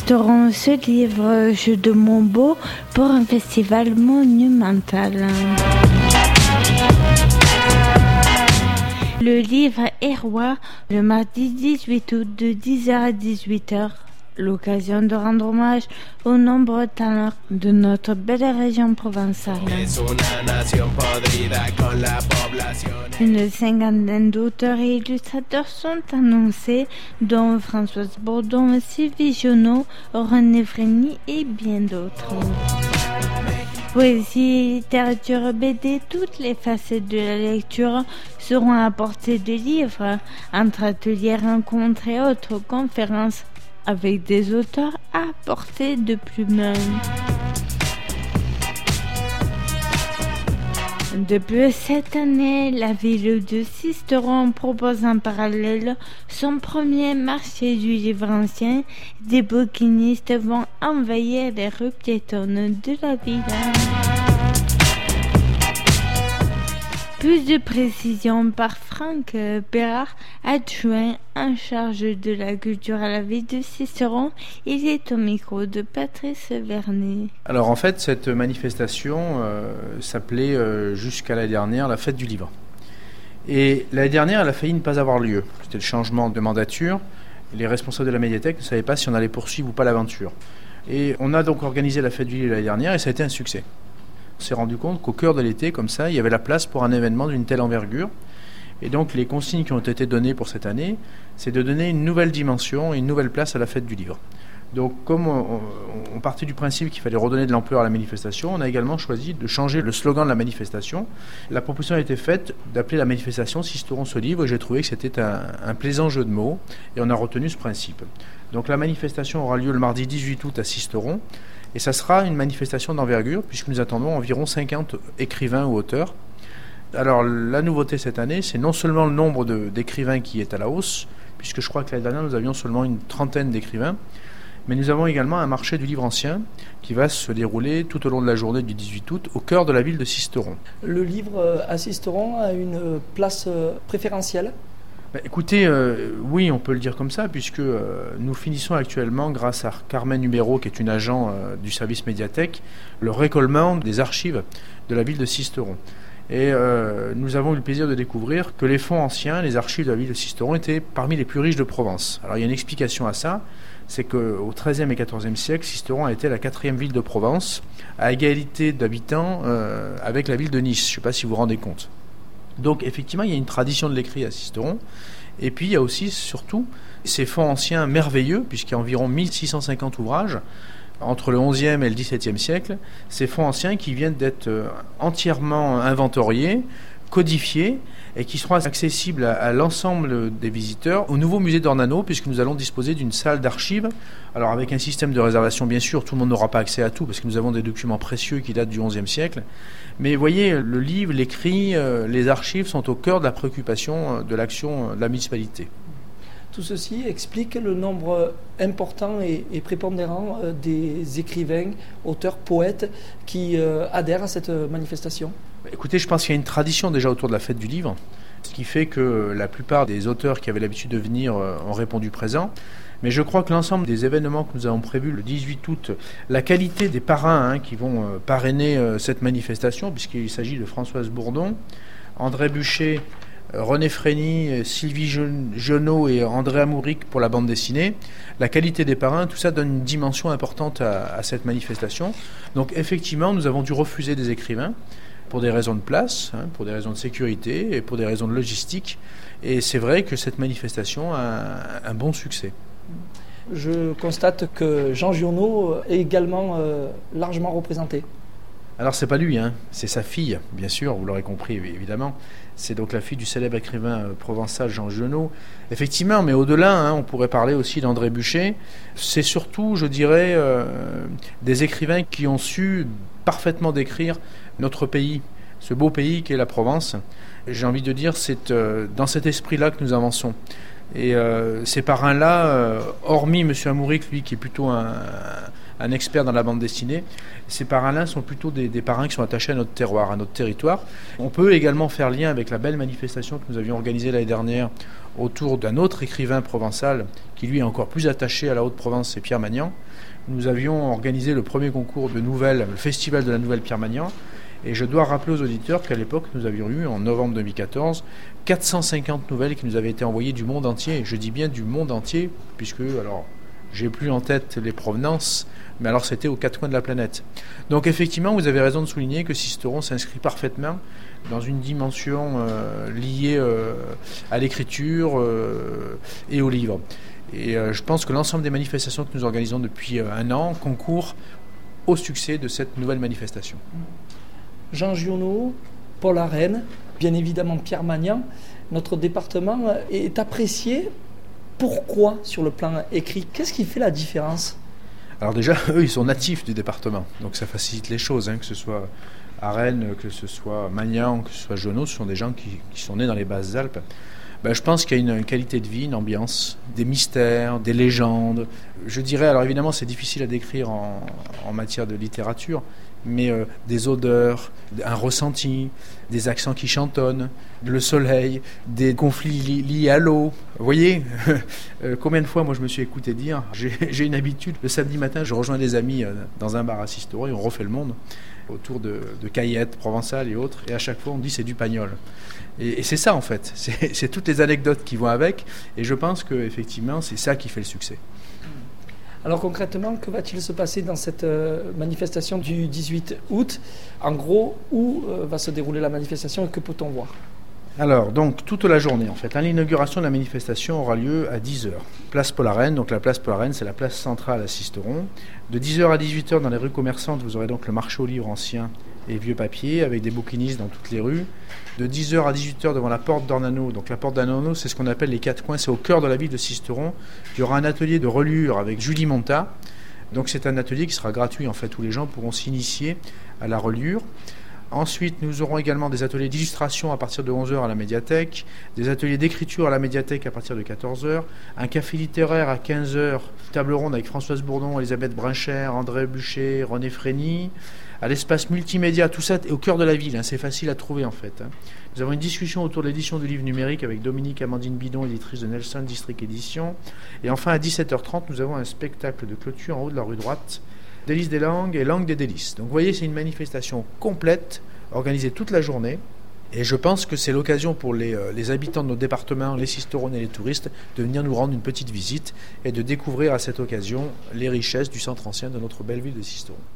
Sisteron se livre jeu de Montbeau pour un festival monumental. Le livre est roi le mardi 18 août de 10h à 18h. L'occasion de rendre hommage aux nombreux talents de notre belle région provençale. Une cinquantaine d'auteurs et illustrateurs sont annoncés, dont Françoise Bourdon, Sylvie Jonot, René Frény et bien d'autres. Poésie, littérature, BD, toutes les facettes de la lecture seront à portée de livres, entre ateliers, rencontres et autres conférences avec des auteurs à portée de plume. Depuis cette année, la ville de Sisteron propose en parallèle son premier marché du livre ancien. Des bouquinistes vont envahir les rues piétonnes de la ville. Plus de précisions par Franck Bérard, adjoint en charge de la culture à la ville de Sisteron. Il est au micro de Patrice Vernet. Alors en fait, cette manifestation s'appelait jusqu'à l'année dernière la fête du livre. Et l'année dernière, elle a failli ne pas avoir lieu. C'était le changement de mandature. Les responsables de la médiathèque ne savaient pas si on allait poursuivre ou pas l'aventure. Et on a donc organisé la fête du livre l'année dernière et ça a été un succès. On s'est rendu compte qu'au cœur de l'été, comme ça, il y avait la place pour un événement d'une telle envergure. Et donc les consignes qui ont été données pour cette année, c'est de donner une nouvelle dimension et une nouvelle place à la fête du livre. Donc comme on partait du principe qu'il fallait redonner de l'ampleur à la manifestation, on a également choisi de changer le slogan de la manifestation. La proposition a été faite d'appeler la manifestation Sisteron se livre et j'ai trouvé que c'était un plaisant jeu de mots et on a retenu ce principe. Donc la manifestation aura lieu le mardi 18 août à Sisteron. Et ça sera une manifestation d'envergure puisque nous attendons environ 50 écrivains ou auteurs. Alors la nouveauté cette année, c'est non seulement le nombre d'écrivains qui est à la hausse, puisque je crois que l'année dernière nous avions seulement une trentaine d'écrivains, mais nous avons également un marché du livre ancien qui va se dérouler tout au long de la journée du 18 août au cœur de la ville de Sisteron. Le livre à Sisteron a une place préférentielle ? Écoutez, oui, on peut le dire comme ça, puisque nous finissons actuellement, grâce à Carmen Numéro, qui est une agent du service médiathèque, le récollement des archives de la ville de Sisteron. Et nous avons eu le plaisir de découvrir que les fonds anciens, les archives de la ville de Sisteron, étaient parmi les plus riches de Provence. Alors il y a une explication à ça, c'est qu'au XIIIe et XIVe siècle, Sisteron a été la 4e ville de Provence, à égalité d'habitants avec la ville de Nice. Je ne sais pas si vous vous rendez compte. Donc effectivement, il y a une tradition de l'écrit à Sisteron. Et puis il y a aussi, surtout, ces fonds anciens merveilleux, puisqu'il y a environ 1650 ouvrages, entre le XIe et le XVIIe siècle, ces fonds anciens qui viennent d'être entièrement inventoriés, codifiés, et qui seront accessibles à l'ensemble des visiteurs au nouveau musée d'Ornano, puisque nous allons disposer d'une salle d'archives. Alors avec un système de réservation, bien sûr, tout le monde n'aura pas accès à tout, parce que nous avons des documents précieux qui datent du XIe siècle. Mais vous voyez, le livre, l'écrit, les archives sont au cœur de la préoccupation de l'action de la municipalité. Tout ceci explique le nombre important et prépondérant des écrivains, auteurs, poètes qui adhèrent à cette manifestation. Écoutez, je pense qu'il y a une tradition déjà autour de la fête du livre, ce qui fait que la plupart des auteurs qui avaient l'habitude de venir ont répondu présent. Mais je crois que l'ensemble des événements que nous avons prévus le 18 août, la qualité des parrains qui vont parrainer cette manifestation, puisqu'il s'agit de Françoise Bourdon, André Buchet, René Frény, Sylvie Jonot et André Amouric pour la bande dessinée, la qualité des parrains, tout ça donne une dimension importante à cette manifestation. Donc effectivement, nous avons dû refuser des écrivains pour des raisons de place, pour des raisons de sécurité et pour des raisons de logistique. Et c'est vrai que cette manifestation a un bon succès. Je constate que Jean Giono est également largement représenté. Alors c'est pas lui, c'est sa fille, bien sûr, vous l'aurez compris évidemment. C'est donc la fille du célèbre écrivain provençal Jean Giono. Effectivement, mais au-delà, on pourrait parler aussi d'André Buchet. C'est surtout, je dirais, des écrivains qui ont su parfaitement décrire notre pays, ce beau pays qu'est la Provence. J'ai envie de dire, c'est dans cet esprit-là que nous avançons. Et ces parrains-là, hormis M. Amouric, lui, qui est plutôt un expert dans la bande dessinée, ces parrains-là sont plutôt des parrains qui sont attachés à notre terroir, à notre territoire. On peut également faire lien avec la belle manifestation que nous avions organisée l'année dernière autour d'un autre écrivain provençal qui lui est encore plus attaché à la Haute-Provence, c'est Pierre Magnan. Nous avions organisé le premier concours de nouvelles, le festival de la nouvelle Pierre Magnan. Et je dois rappeler aux auditeurs qu'à l'époque, nous avions eu, en novembre 2014, 450 nouvelles qui nous avaient été envoyées du monde entier. Et je dis bien du monde entier, puisque, alors, j'ai plus en tête les provenances, mais alors c'était aux quatre coins de la planète. Donc effectivement, vous avez raison de souligner que Sisteron s'inscrit parfaitement dans une dimension liée à l'écriture et au livre. Et je pense que l'ensemble des manifestations que nous organisons depuis un an concourent au succès de cette nouvelle manifestation. Jean Giono, Paul Arène, bien évidemment Pierre Magnan, notre département est apprécié. Pourquoi sur le plan écrit? Qu'est-ce qui fait la différence? Alors déjà, eux, ils sont natifs du département, donc ça facilite les choses, que ce soit Arène, que ce soit Magnan, que ce soit Giono, ce sont des gens qui sont nés dans les Basses-Alpes. Je pense qu'il y a une qualité de vie, une ambiance, des mystères, des légendes. Je dirais, alors évidemment c'est difficile à décrire en matière de littérature, mais des odeurs, un ressenti, des accents qui chantonnent, le soleil, des conflits liés à l'eau. Vous voyez, combien de fois moi je me suis écouté dire, j'ai une habitude, le samedi matin je rejoins des amis dans un bar à Sisteron et on refait le monde autour de caillettes provençales et autres, et à chaque fois on dit c'est du pagnol. Et c'est ça en fait, c'est toutes les anecdotes qui vont avec, et je pense qu'effectivement c'est ça qui fait le succès. Alors concrètement, que va-t-il se passer dans cette manifestation du 18 août? En gros, où va se dérouler la manifestation et que peut-on voir? Alors, donc, toute la journée, en fait. L'inauguration de la manifestation aura lieu à 10h. Place Paul Arène. Donc, la place Paul Arène, c'est la place centrale à Sisteron. De 10h à 18h, dans les rues commerçantes, vous aurez donc le marché aux livres anciens et vieux papiers, avec des bouquinistes dans toutes les rues. De 10h à 18h, devant la porte d'Ornano. Donc, la porte d'Ornano, c'est ce qu'on appelle les quatre coins. C'est au cœur de la ville de Sisteron. Il y aura un atelier de reliure avec Julie Monta. Donc, c'est un atelier qui sera gratuit, en fait, où les gens pourront s'initier à la reliure. Ensuite, nous aurons également des ateliers d'illustration à partir de 11h à la médiathèque, des ateliers d'écriture à la médiathèque à partir de 14h, un café littéraire à 15h, table ronde avec Françoise Bourdon, Elisabeth Brincher, André Buchet, René Frény, à l'espace multimédia, tout ça est au cœur de la ville, c'est facile à trouver en fait. Nous avons une discussion autour de l'édition du livre numérique avec Dominique Amandine Bidon, éditrice de Nelson District Édition. Et enfin, à 17h30, nous avons un spectacle de clôture en haut de la rue droite, Délices des langues et langues des délices. Donc vous voyez, c'est une manifestation complète, organisée toute la journée. Et je pense que c'est l'occasion pour les habitants de nos départements, les Sisteronais et les touristes, de venir nous rendre une petite visite et de découvrir à cette occasion les richesses du centre ancien de notre belle ville de Sisteron.